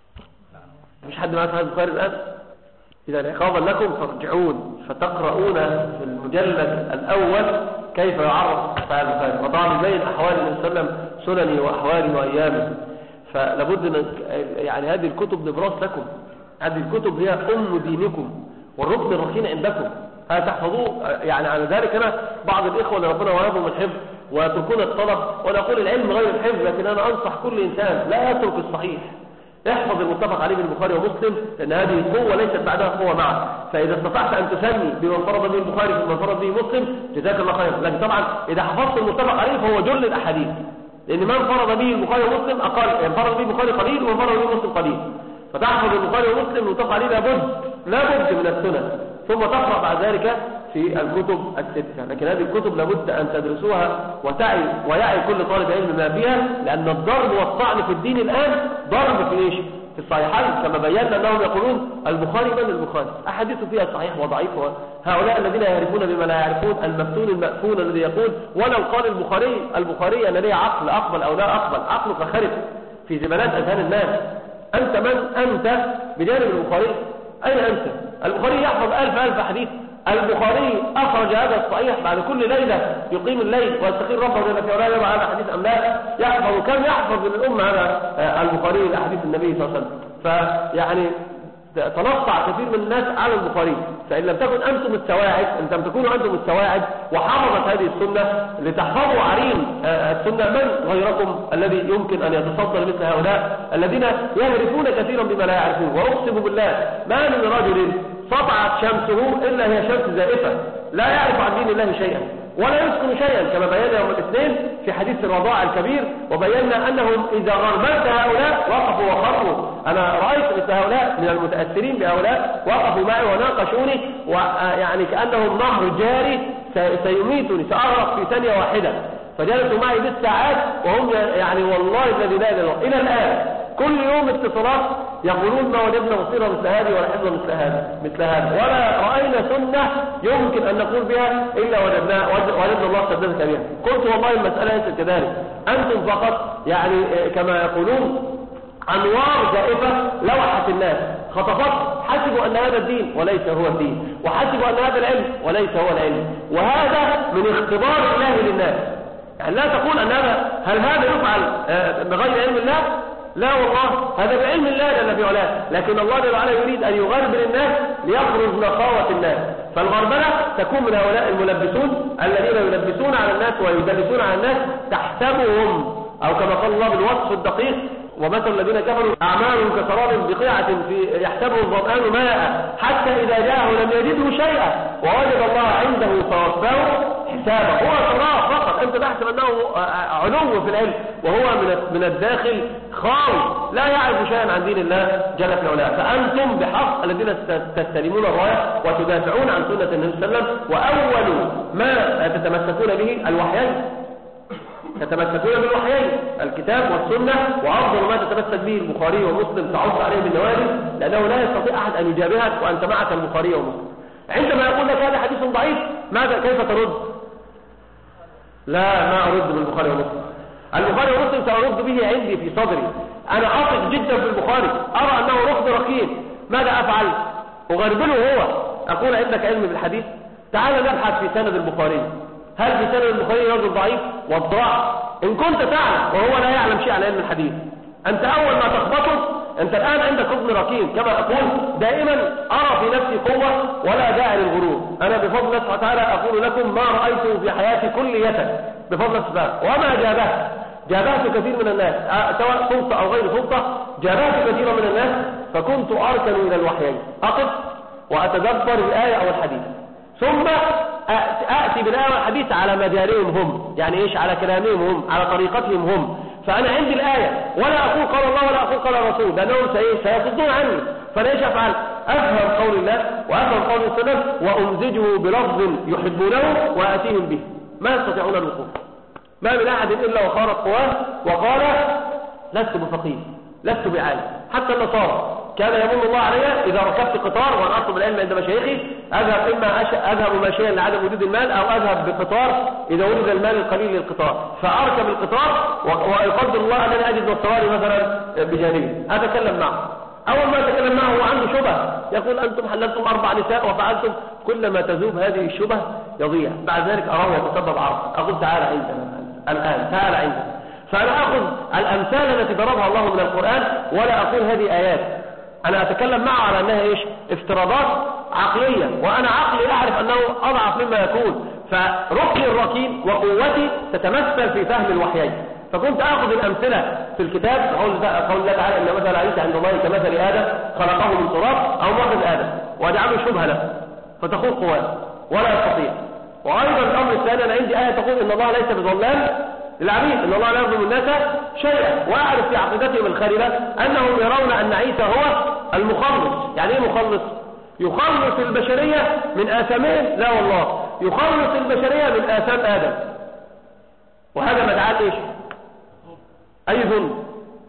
مش حد معك هذا البخاري الآن؟ إذا عقابا لكم ترجعون فتقرؤون في المجلد الأول كيف يعرف صحيح البخاري، وطبعا يبين أحوال النبي صلى الله عليه وسلم سنني وأحواله وأيامه. فلابد أن يعني هذه الكتب نبراس لكم، هذه الكتب هي أم دينكم والركن الركين عندكم، هذا تحفظوه. يعني على ذلك أنا بعض الإخوة اللي ربنا وهبهم الحفظ ويتركون الطلب، ونقول العلم غير الحفظ، لكن أنا أنصح كل إنسان لا يترك الصحيح، احفظ المتفق عليه بالبخاري ومسلم، لأن هذه قوة ليست بعدها قوة معه. فإذا استطعت أن تسمي بمن فرض به البخاري ومن فرض به مسلم جزاك الله خيرا. لكن طبعا إذا حفظت المتفق عليه فهو جل الأحاديث، لأن من فرض به البخاري ومسلم أقل، يعني فرض به البخاري قليل ومن فرض به مسلم قليل. فتحفظ البخاري ومسلم المتفق عليه لابد من السنن، ثم تقرأ بعد ذلك في الكتب الستة. لكن هذه الكتب لابد أن تدرسوها ويعي كل طالب علم ما فيها، لأن الضرب والطعن في الدين الآن ضرب في إيش؟ في الصحيحين، كما بينا أنهم يقولون البخاري من البخاري، أحاديث فيها صحيح وضعيف. هؤلاء الذين يعرفون بما لا يعرفون، المفتون المأفون الذي يقول ولو قال البخاري أنا لي عقل أقبل أو لا أقبل، عقلك خرب في زبالات أذهان الناس. أنت من أنت بجانب البخاري؟ أين أنت؟ البخاري يحفظ ألف حديث. البخاري أخرج هذا الصحيح بعد كل ليلة يقيم الليل ويستخير ربه جل في علاه على حديث أم لا يحفظ. كم يحفظ من الأمة هذا البخاري لأحاديث النبي صلى الله عليه وسلم؟ فيعني تنصع كثير من الناس على البخاري. فإن لم تكن أنتم السواعد، إن لم تكونوا أنتم السواعد وحفظت هذه السنة لتحفظوا عرين السنة، من غيركم الذي يمكن أن يتصدر مثل هؤلاء الذين يهرفون كثيرا بما لا يعرفون؟ وأقسم بالله ما من رجل سطعت شمسه إلا هي شمس زائفة لا يعرف عن دين الله شيئا ولا يسكن شيئا، كما بينا يوم الاثنين في حديث الرضاع الكبير، وبينا أنهم إذا غربلت هؤلاء وقفوا وخروا. أنا رأيت مثل هؤلاء من المتأثرين بهؤلاء وقفوا معي وناقشوني، ويعني كأنهم نهر جاري سيميتني، سأغرق في ثانية واحدة. فجلسوا معي بالساعات وهم يعني والله الذي لا إله إلى الآن كل يوم اتصالات يقولون ما وجدنا مصيرة مثل هذه ولا حفظ مثل هذا ولا رأينا سنة يمكن أن نقول بها إلا وجدنا الله سددك بها. قلت والله المسألة ليست كذلك، أنتم فقط يعني كما يقولون أنوار زائفة لوحت الناس، خطفت، حسبوا أن هذا الدين وليس هو الدين، وحسبوا أن هذا العلم وليس هو العلم. وهذا من اختبار الله للناس. يعني لا تقول أن هل هذا يفعل بغير علم الله؟ لا والله، هذا بعلم الله جل في علاه، لكن الله جل وعلا يريد أن يغربل الناس ليخرج نقاوة الناس. فالغربلة تكون من هؤلاء الملبسون الذين يلبسون على الناس ويدلسون على الناس تحسبهم، أو كما قال الله بالوصف الدقيق ومثل الذين كفروا أعمالهم كسراب بقيعة يحسبه الظمآن ماء حتى إذا جاءه لم يجده شيئا ووجد الله عنده فوفاه حسابه. هو سراب فقط، أنت تحسب أنه علو في العلم وهو من الداخل خاوي لا يعرف شيئا عن دين الله جل في علاه. فأنتم بحق الذين تستلمون الراية وتدافعون عن سنة النبي صلى الله عليه وسلم، وأول ما تتمسكون به الوحيين، تتمسكون بالوحيين الكتاب والسنة، وأفضل ما تتمسك به البخاري ومسلم تعض عليه بالنوادي، لأنه لا يستطيع أحد أن يجابهك وأنت معك البخاري ومسلم. عندما يقول لك هذا حديث ضعيف ماذا كيف ترد؟ لا، ما أرد بالبخاري ومسلم. البخاري ومسلم سأرد به عندي في صدري، أنا عاطف جدا في البخاري، أرى أنه رفض ركين، ماذا أفعل؟ أغربله هو، أقول عندك علم بالحديث، تعال نبحث في سند البخاري، هل في سند البخاري رجل ضعيف والضعف؟ إن كنت تعلم وهو لا يعلم شيء عن علم الحديث، أنت أول ما تخبطه أنت الآن عندك حكم ركين. كما أقول دائما أرى في نفسي قوة ولا داعي للغرور، أنا بفضل الله سبحانه وتعالى أقول لكم ما رأيته في حياتي كلية بفضل الله سبحانه، وما جابهت كثير من الناس سواء سلطة أو غير سلطة، جابهت كثيرا من الناس، فكنت أركن إلى الوحيين، أقف وأتدبر الآية أو الحديث، ثم أأتي بالآية والحديث على مجاريهم هم، يعني إيش؟ على كلامهم هم، على طريقتهم هم. فأنا عندي الآية ولا أقول قال الله ولا أقول قال الرسول، لأنهم سيصدون عني. فأنا إيش أفعل؟ أفهم قول الله وأفهم قول السلام وأمزجه بلفظ يحبونه وأتيهم به، ما يستطيعون الوقوف. ما من أحد إلا وخارق قواه وقال لست بفقيه لست بعالم. حتى النصارى كان يمن الله علي إذا ركبت قطار وأنا أطلب العلم عند مشايخي أذهب ماشيا لعدم وجود المال، أو أذهب بقطار إذا وجد المال القليل للقطار، فأركب القطار ويقدر الله أنني أجد نصراني مثلا بجانبي، أتكلم معه. أول ما أتكلم معه هو عنده شبهة، يقول أنتم حللتم 4 نساء وفعلتم، كلما تذوب هذه الشبهة يضيع، بعد ذلك أراه يتسبب عرض، أقول تعالى عندنا الآن، تعالى عندنا. فأنا أخذ الأمثال التي ضربها الله من القرآن ولا أقول هذه آيات، أنا أتكلم معه على أنها إيش؟ افتراضات عقلية، وأنا عقلي أعرف أنه أضعف مما يكون، فركني الركين وقوتي تتمثل في فهم الوحيين. فكنت أخذ الأمثلة في الكتاب، قول الله تعالى إن مثل عيسى عند الله كمثل آدم خلقه من تراب أو مخرج آدم وأجعله شبهة له فتخوض قواه ولا يستطيع. وأيضا الأمر الثاني أنا عندي آية تقول إن الله ليس بظلام للعبيد، إن الله لا يظلم الناس شيئا، وأعرف في عقيدتهم الخاربة أنهم يرون أن عيسى هو المخلص. يعني إيه مخلص؟ يخلص البشرية من آثامهم؟ لا والله، يخلص البشرية من آثام آدم. وهذا مدعاة إيش؟ أي ظلم؟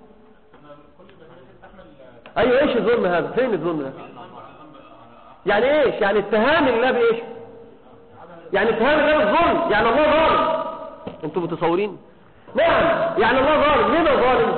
أيوة، إيش الظلم هذا؟ فين الظلم هذا؟ يعني إيش؟ يعني اتهام الله بإيش؟ يعني اتهام الله بالظلم، يعني الله ظالم. أنتم متصورين؟ نعم، يعني الله ظالم. ليه ظالم؟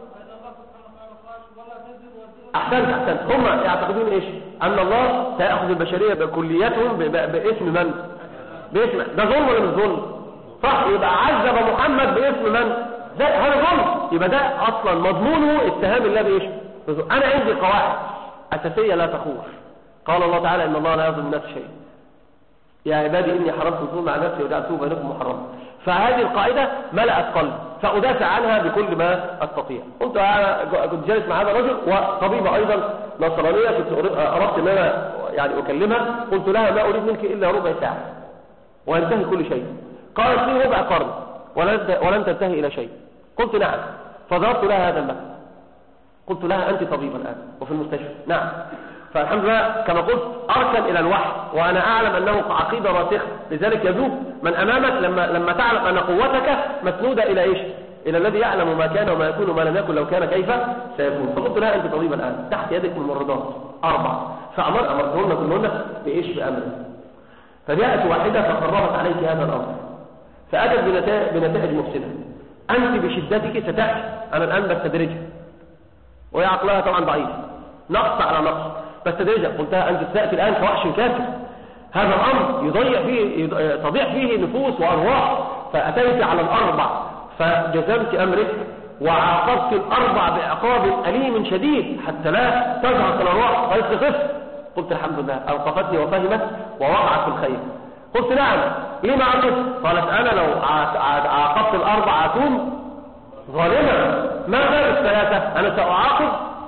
أحسنت. هم يعتقدون إيش؟ أن الله سيأخذ البشرية بكلياتهم باسم من؟ باسم ده ظلم ولا مش ظلم؟ صح، يبقى عذب محمد باسم من؟ هذا ظلم. يبقى ده أصلا مضمونه اتهام الله بإيش؟ أنا عندي قواعد أساسية لا تخوف. قال الله تعالى إن الله لا يظلم الناس شيء، يا عبادي إني حرمت الظلم على نفسي وجعلته بينكم محرما. فهذه القاعدة ملأت قلبي فأدافع عنها بكل ما أستطيع. كنت جالس مع هذا الرجل وطبيبة أيضا نصرانية، كنت أردت أن أنا يعني أكلمها، قلت لها ما أريد منك إلا ربع ساعة وينتهي كل شيء. قالت لي ربع قرن ولن تنتهي إلى شيء. قلت نعم، فضربت لها هذا المثل، قلت لها أنت طبيبة الآن وفي المستشفى. نعم. فالحمد لله كما قلت أركن إلى الوحي، وأنا أعلم أنه عقيدة راسخة، لذلك يذوب من أمامك لما تعلم أن قوتك مسنودة إلى إيش؟ إلى الذي يعلم ما كان وما يكون وما لم يكن لو كان كيف سيكون. فقلت لها أنت طبيبة الآن، تحت يدك ممرضات 4، فأمرتهن كلهن بإيش؟ بأمر. فجاءت واحدة فقررت عليك هذا الأمر، فأتت بنتائج مفسدة. أنت بشدتك ستأتي، أنا الآن بستدرجها، وهي عقلها طبعا ضعيف، نقص على نقص، بستدرجها. قلتها أنت ستأتي الآن كوحش كافر، هذا الأمر تضيع فيه نفوس وأرواح. فأتيت على 4 فجزمت أمرك وعاقبت 4 بعقاب أليم شديد حتى لا تزهق الأرواح ويستخف. قلت الحمد لله، أوقفتني وفهمت ووقعت في الخير. قلت نعم، لما عقبت؟ قالت أنا لو عاقبت الأربع أكون ظالمة. ما بال الثلاثة؟ أنا سأعاقب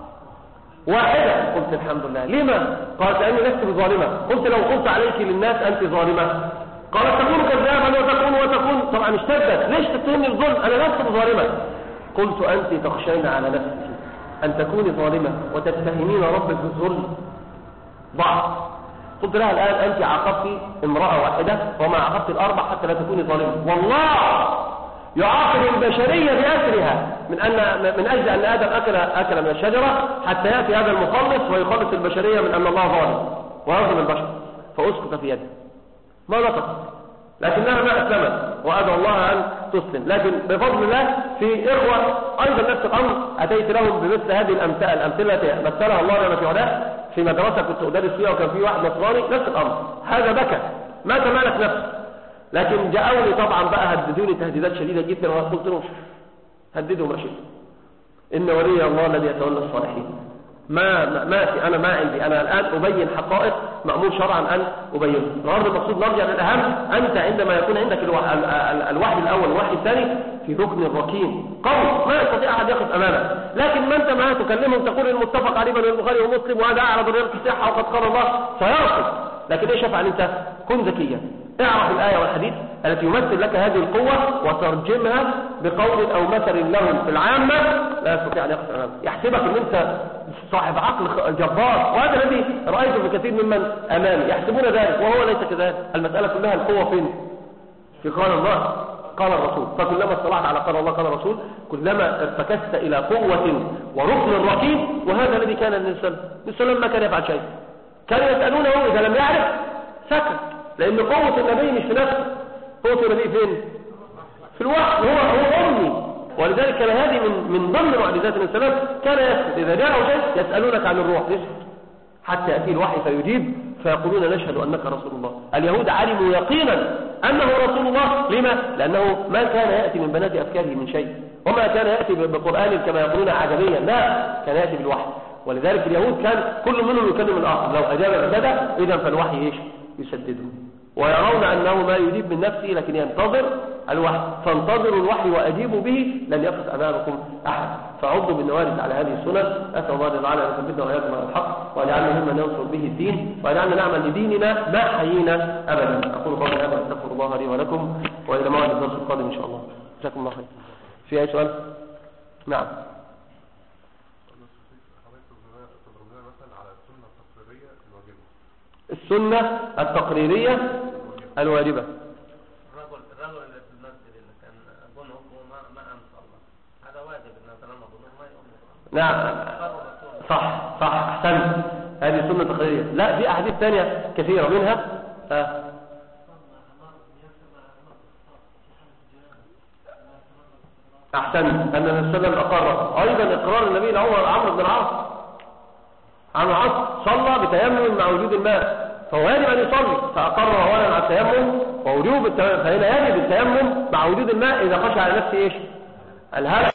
واحدة. قلت الحمد لله. لما؟ قالت لأني لست بظالمة. قلت لو قلت عليك للناس أنت ظالمة، قالت تكون كذابا وتكون طبعا اشتدت. ليش تتهمني الظلم؟ أنا لست بظالمة. قلت أنت تخشين على نفسك أن تكوني ظالمة وتتهمين ربك بالظلم ضعف. قلت لها الآن أنت عاقبت امرأة واحدة وما عاقبت الأربع حتى لا تكوني ظالمة. والله يعاقب البشرية بأسرها من أجل أن آدم أكل من الشجرة حتى يأتي هذا المخلص ويخلص البشرية من أن الله ظالم ويظلم البشر، فأسقط في يده. ما نطق، لكنها ما أسلمت وأدعو الله أن تسلم. لكن بفضل الله في إخوة أيضا نفس الأمر أتيت لهم بمثل هذه الأمثلة التي مثلها الله لنا في علاه. في مدرسة كنت أدرس فيها وكان في واحد نصراني نفس الأمر، هذا بكى ما تمالك نفسه، لكن جاءوني طبعا بقى هددوني تهديدات شديدة جدا وقلت لهم هددوا ما شئت، إن ولي الله الذي يتولى الصالحين. أنا ما عندي، أنا الآن أبين حقائق مأمور شرعا أن أبينها. الغرض المقصود نرجع للأهم، أنت عندما يكون عندك الوحي الأول والوحي الثاني في ركن الركين قوي ما يستطيع أحد يقف أمامك، لكن ما أنت ما تكلمهم تقول المتفق عليه بين البخاري ومسلم وهذا أعرض رياضة الصحة وقد قال الله سيرفض. لكن إيش افعل أنت؟ كن ذكيا، اعرف الآية والحديث التي يمثل لك هذه القوة وترجمها بقول أو مثل لهم في العامة لا يستطيع أن يقف أمامك، يحسبك أن أنت صاحب عقل جبار، وهذا الذي رأيته في كثير ممن أمامي يحسبون ذلك وهو ليس كذلك. المسألة كلها القوة فين؟ في قال الله قال الرسول. فكلما اطلعت على قال الله قال الرسول كلما ارتكست إلى قوة وركن ركيب، وهذا الذي كان النبي صلى ما كان يفعل شيء. كانوا يسألونه إذا لم يعرف سكت، لأن قوة النبي مش في نفسه، قوة النبي فين؟ في الوحي، هو أمي. ولذلك كان هذه من ضمن معجزات النبي صلى الله عليه وسلم، كان يسكت إذا جاءه شيء يسألونك عن الروح حتى يأتي الوحي فيجيب فيقولون نشهد أنك رسول الله. اليهود علموا يقينا أنه رسول الله. لما؟ لأنه ما كان يأتي من بنات أفكاره من شيء، وما كان يأتي بقرآن كما يقولون عجميا، لا، كان يأتي بالوحي. ولذلك اليهود كان كل منهم يكلم الآخر، لو أجاب عبادة إذا فالوحي إيش؟ يسدده، ويرون أنه ما يجيب من نفسه لكن ينتظر الوحي. فانتظروا الوحي وأجيبوا به لن يقف أمامكم أحد. فعضوا بالنوارد على هذه السنن. أسأل الله تعالى أن يثبتنا وإياكم على الحق ويجعلنا ممن ينصر به الدين ويجعلنا نعمل لديننا ما حيينا أبدا. أقول قولي هذا وأستغفر الله لي ولكم وإلى موعد الدرس القادم إن شاء الله. جزاكم الله خير. في أي سؤال؟ نعم. السنة التقريرية الواجبة. الرجل اللي في المسجد اللي كان أظنه ما أنصر هذا واجب إنه طالما أظنه ما يؤمن. نعم صح أحسن، هذه سنة تقريرية. لا، في أحاديث ثانية كثيرة منها أحسن أن النبي صلى الله عليه وسلم أقر أيضا إقرار النبي لعمرو بن العاص. عمرو بن العاص صلى بتيمم مع وجود الماء، فهو يجب أن يصلي، فأقر أولا على التيمم ووجوب التيمم، فهنا يجب التيمم مع وجود الماء إذا خشى على نفسه إيش؟ الهدف.